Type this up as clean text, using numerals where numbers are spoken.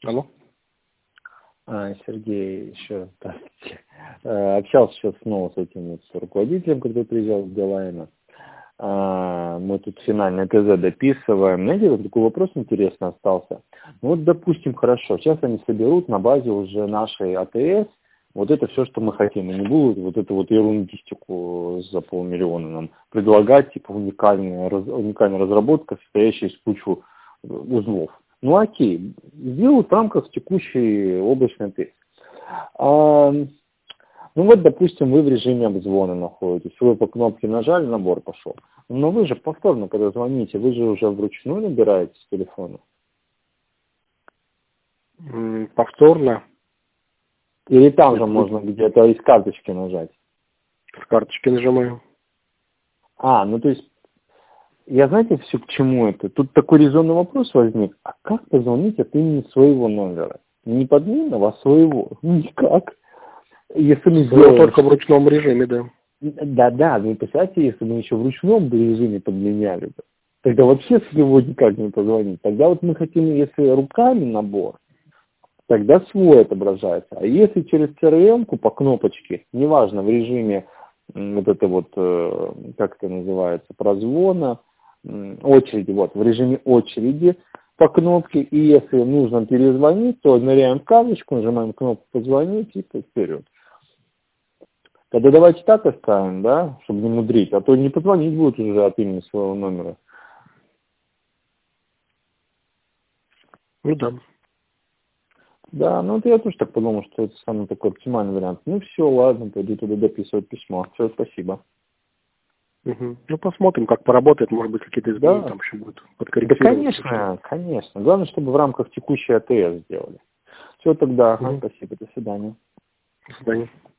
Алло. Сергей, еще раз здравствуйте. Общался сейчас снова с этим вот руководителем, который приезжал с Билайна. Мы тут финальное ТЗ дописываем. Знаете, вот такой вопрос интересный остался. Ну вот, допустим, хорошо, сейчас они соберут на базе уже нашей АТС вот это все, что мы хотим. И не будут вот эту вот ерундистику за 500 000 нам предлагать, типа уникальная разработка, состоящая из кучи узлов. Ну окей, сделают в рамках текущей облачной АТС. Ну вот, допустим, вы в режиме обзвона находитесь, вы по кнопке нажали, набор пошел. Но вы же повторно, когда звоните, вы же уже вручную набираете с телефона. Повторно. Или там же можно где-то из карточки нажать? С карточки нажимаю. Ну то есть, я знаете, все к чему это? Тут такой резонный вопрос возник. А как позвонить от имени своего номера? Не подменного, а своего? Никак. Если мы сделаем... только в ручном режиме, да. Да, вы представляете, если мы еще в ручном режиме подменяли бы, тогда вообще с него никак не позвонить. Тогда вот мы хотим, если руками набор, тогда свой отображается. А если через CRM-ку по кнопочке, неважно, в режиме вот это вот, как это называется, прозвона, очереди, вот, в режиме очереди по кнопке, и если нужно перезвонить, то ныряем в карточку, нажимаем кнопку «Позвонить» и вперед. Тогда давайте так оставим, да, чтобы не мудрить, а то не позвонить будет уже от имени своего номера. Ну да. Да, ну вот я тоже так подумал, что это самый такой оптимальный вариант. Ну все, ладно, пойду туда дописывать письмо. Все, спасибо. Угу. Ну посмотрим, как поработает, может быть, какие-то изменения Да. там еще будут Да, подкорректировать. конечно. Главное, чтобы в рамках текущей АТС сделали. Все тогда, Угу. спасибо, до свидания. До свидания.